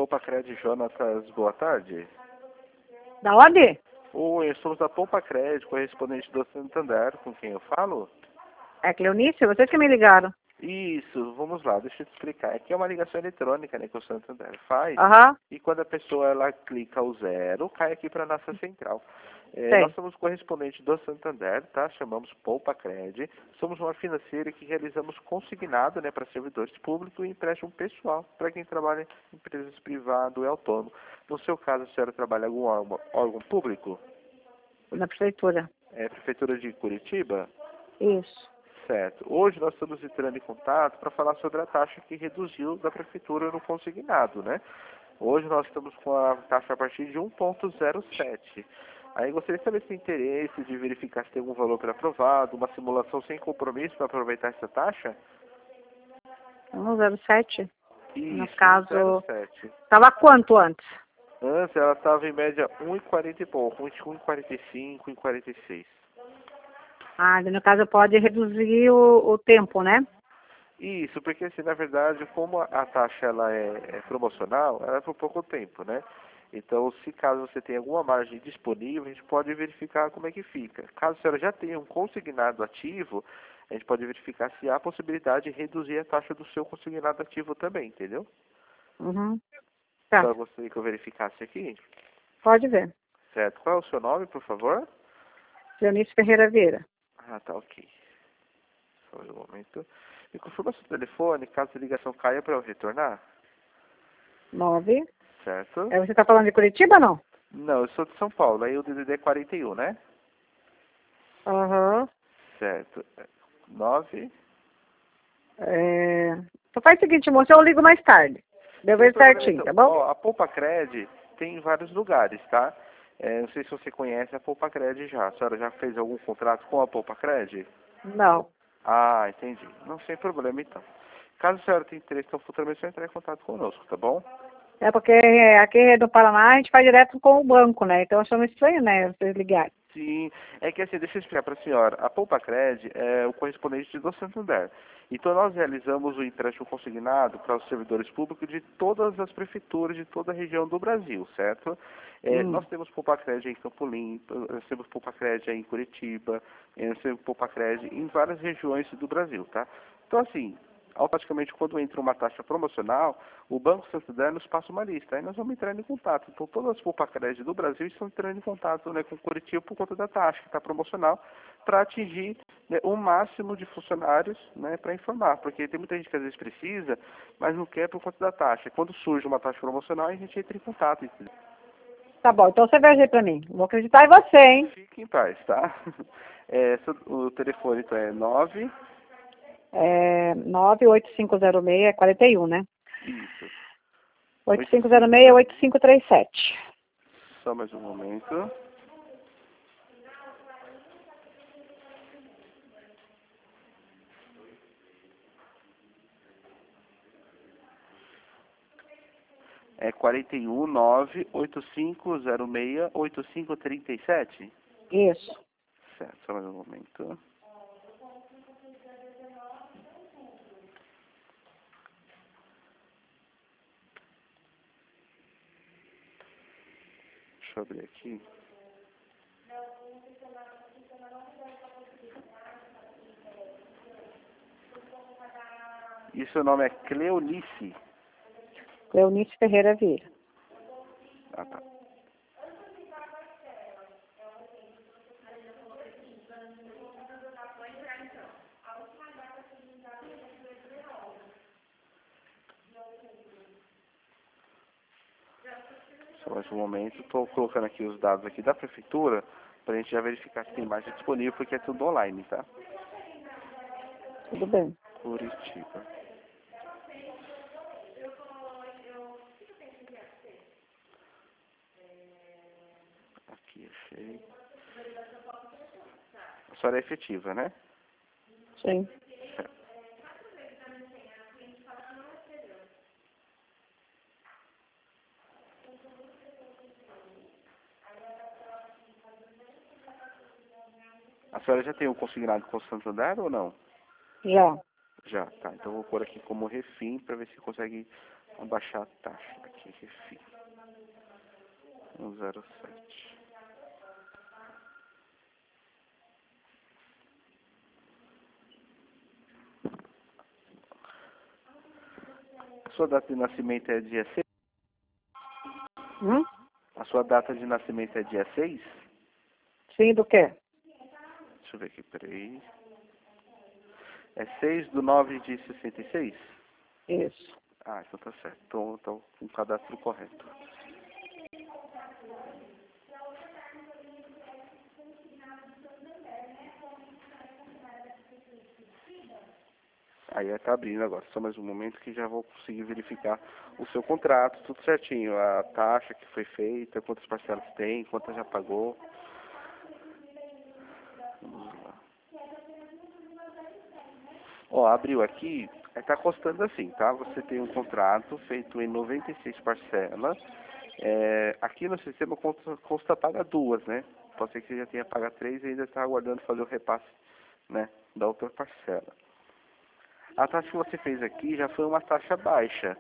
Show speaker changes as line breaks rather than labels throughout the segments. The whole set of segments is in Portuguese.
Poupacred Jonatas, boa tarde.
Da onde?
Oi, somos da Poupacred, correspondente do Santander, com quem eu falo?
É Cleonice, vocês que me ligaram.
Isso, vamos lá, deixa eu te explicar. Aqui é uma ligação eletrônica, né, que o Santander faz.
Aham,
E quando a pessoa ela clica o 0, cai aqui para nossa central.
sei.
Nós somos correspondente do Santander, tá? Chamamos Poupacred. Somos uma financeira que realizamos consignado, né, para servidores públicos e empréstimo pessoal para quem trabalha em empresas privadas ou é autônomo. No seu caso, a senhora trabalha em algum órgão público?
Na prefeitura.
É Prefeitura de Curitiba?
Isso.
Certo. Hoje nós estamos entrando em contato para falar sobre a taxa que reduziu da prefeitura no consignado, né? Hoje nós estamos com a taxa a partir de 1,07. Aí gostaria de saber se tem interesse de verificar se tem algum valor pré-aprovado, uma simulação sem compromisso para aproveitar essa taxa?
107. No
Isso,
caso,
1,07.
estava quanto antes?
Antes ela estava em média 1,40 e pouco, 1,45, 1,46.
Ah, no caso pode reduzir o tempo, né?
Isso, porque assim, na verdade, como a taxa ela é promocional, ela é por pouco tempo, né? Então, se caso você tenha alguma margem disponível, a gente pode verificar como é que fica. Caso a senhora já tenha um consignado ativo, a gente pode verificar se há possibilidade de reduzir a taxa do seu consignado ativo também, entendeu?
Uhum.
A
Tá,
senhora gostaria que eu verificasse aqui?
pode ver.
Certo. Qual é o seu nome, por favor?
Cleonice Ferreira Vieira.
Ah, tá, ok. Só um momento. Me confirma seu telefone, caso a ligação caia para eu retornar.
9.
Certo?
Você está falando de Curitiba ou não?
Não, eu sou de São Paulo, aí o DDD é 41, né?
Aham.
Certo. 9.
Então faz o seguinte, moça, eu ligo mais tarde. Deu ver certinho, tá bom?
Ó, a Poupacred tem em vários lugares, tá? Não sei se você conhece a Poupacred já. A senhora já fez algum contrato com a Poupacred?
Não.
Ah, entendi. Não, sem problema então. Caso a senhora tenha interesse, então futuramente você entrar em contato conosco, tá bom?
É porque aqui no Paraná a gente faz direto com o banco, né? Então achamos estranho, né? Vocês ligarem.
Sim, é que assim, deixa eu explicar para a senhora. A Poupacred é o correspondente do Santander. Então nós realizamos o empréstimo consignado para os servidores públicos de todas as prefeituras de toda a região do Brasil, certo? Nós temos Poupacred em Campo Limpo, nós temos Poupacred em Curitiba, nós temos Poupacred em várias regiões do Brasil, tá? Então assim, automaticamente quando entra uma taxa promocional, o Banco Santander nos passa uma lista, aí nós vamos entrar em contato. Então todas as Poupacred do Brasil estão entrando em contato, né, com Curitiba por conta da taxa que está promocional, para atingir, né, o máximo de funcionários, né, para informar, porque tem muita gente que às vezes precisa, mas não quer por conta da taxa. Quando surge uma taxa promocional, a gente entra em contato, entendeu?
Tá bom, então você veja aí pra mim. Vou acreditar em você, hein?
Fique em paz, tá? O telefone então é 9.
98506 41, né?
Isso.
8506 8537.
Só mais um momento. É 419-8506-8537?
Isso.
Certo, só mais um momento. Deixa eu abrir aqui. E seu nome é Cleonice?
Cleonice Ferreira Vieira.
Ah, tá. Só mais um momento. Estou colocando aqui os dados aqui da prefeitura para a gente já verificar se tem margem disponível, porque é tudo online, tá?
Tudo bem.
Curitiba. Aqui, achei. A senhora é efetiva, né?
Sim.
Certo. A senhora já tem um consignado com o Santander ou não?
Já.
Já, tá. Então eu vou pôr aqui como refém para ver se consegue Vamos baixar a taxa aqui, refim. 107. A sua data de nascimento é dia 6? A sua data de nascimento é dia 6?
Sim, do quê?
Deixa eu ver aqui, peraí. É 6/9/66?
Isso.
Ah, então tá certo. Então com o cadastro correto. Aí tá abrindo agora. Só mais um momento que já vou conseguir verificar o seu contrato, tudo certinho. A taxa que foi feita, quantas parcelas tem, quantas já pagou. Vamos lá. Ó, abriu aqui, tá custando assim, tá? Você tem um contrato feito em 96 parcelas. Aqui no sistema consta paga duas, né? Pode ser que você já tenha pago 3 e ainda está aguardando fazer o repasse, né, da outra parcela. A taxa que você fez aqui já foi uma taxa baixa,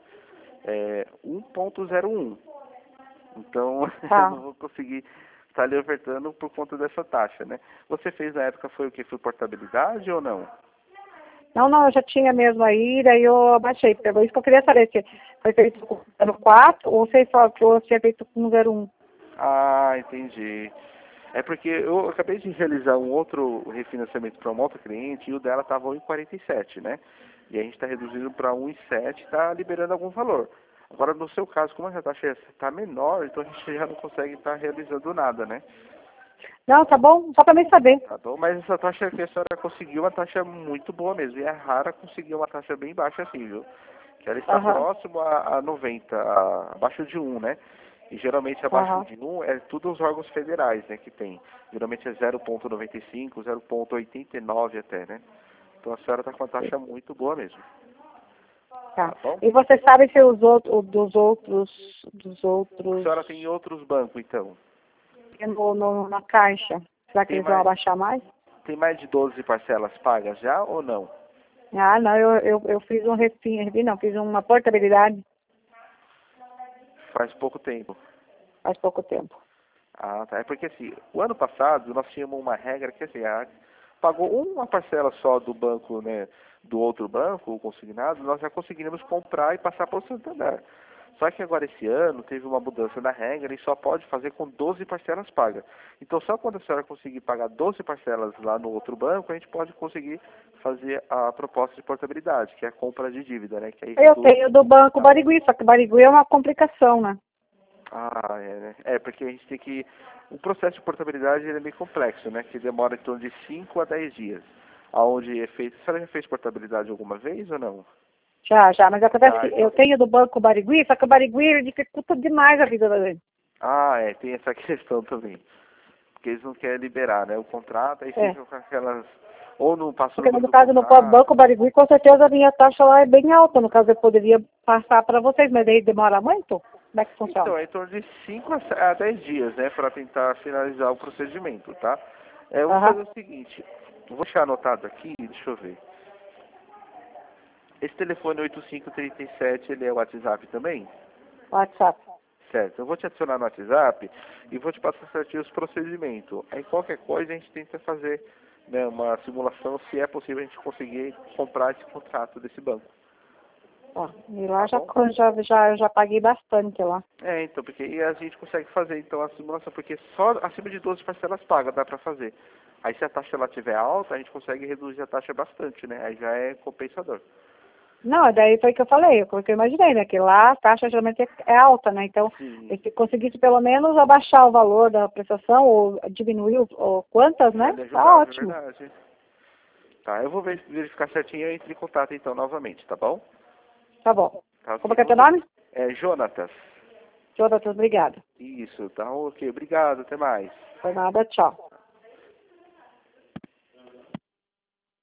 1,01. Então, eu não vou conseguir estar lhe ofertando por conta dessa taxa, né? Você fez na época, foi o que? Foi portabilidade ou não?
Não, eu já tinha mesmo aí, daí eu abaixei. Por isso que eu queria saber se foi feito com o 04 ou se é feito com o 01.
Ah, entendi. É porque eu acabei de realizar um outro refinanciamento para uma outra cliente e o dela estava 1,47, né? E a gente está reduzindo para 1,7 e está liberando algum valor. Agora, no seu caso, como a taxa está menor, então a gente já não consegue estar realizando nada, né?
Não, tá bom, só para mim saber.
Tá bom, mas essa taxa que a senhora conseguiu, uma taxa muito boa mesmo. E é rara conseguir uma taxa bem baixa assim, viu? Que ela está próximo a 90, abaixo de 1, né? E geralmente abaixo de 1 é tudo os órgãos federais, né, que tem. Geralmente é 0,95, 0,89 até, né? Então a senhora está com uma taxa muito boa mesmo.
Tá.
Tá bom?
E você sabe se os outros,
A senhora tem outros bancos, então?
na caixa, será que
Tem
eles vão abaixar mais?
Tem mais de 12 parcelas pagas já ou não?
Ah, não, eu fiz um fiz uma portabilidade
Faz pouco tempo.
faz pouco tempo.
Ah, tá. É porque assim, o ano passado nós tínhamos uma regra que assim, pagou uma parcela só do banco, né, do outro banco, o consignado, nós já conseguiríamos comprar e passar para o Santander. Só que agora esse ano teve uma mudança na regra e só pode fazer com 12 parcelas pagas. Então só quando a senhora conseguir pagar 12 parcelas lá no outro banco, a gente pode conseguir fazer a proposta de portabilidade, que é a compra de dívida, né? Que aí
Eu tenho do Banco Barigui, só que Barigui é uma complicação, né?
Ah, né? Porque a gente tem que... O processo de portabilidade ele é meio complexo, né? Que demora em torno de 5 a 10 dias. Aonde é feito... A senhora já fez portabilidade alguma vez ou não?
Já, mas acontece que eu tenho do Banco Barigui, só que o Barigui dificulta demais a vida da gente.
Tem essa questão também. Porque eles não querem liberar, né? O contrato, aí ficam com aquelas... Ou não passou
porque no caso, no Banco Barigui, com certeza a minha taxa lá é bem alta. No caso, eu poderia passar para vocês, mas aí demora muito? Como é que funciona?
Então, é em torno de 5 a 10 dias, né? Para tentar finalizar o procedimento, tá? Eu vou fazer o seguinte. Eu vou deixar anotado aqui, deixa eu ver. Esse telefone 8537, ele é o WhatsApp também?
WhatsApp.
Certo. Eu vou te adicionar no WhatsApp e vou te passar certinho os procedimentos. Aí qualquer coisa a gente tenta fazer, né, uma simulação se é possível a gente conseguir comprar esse contrato desse banco.
E lá já paguei bastante lá.
Então, porque aí a gente consegue fazer então a simulação, porque só acima de 12 parcelas pagas dá para fazer. Aí se a taxa lá tiver alta, a gente consegue reduzir a taxa bastante, né? Aí já é compensador.
Não, daí foi o que eu falei, porque eu imaginei, né? Que lá a taxa geralmente é alta, né? Então, se conseguisse pelo menos abaixar o valor da prestação ou diminuir ou quantas, né? Tá ótimo.
É verdade. Tá, eu vou verificar certinho e eu entro em contato então novamente, tá bom?
Tá bom.
Tá, okay.
Como é que é teu nome?
É Jonatas.
Jonatas, obrigada.
Isso, tá ok. Obrigado, até mais.
Por nada, tchau.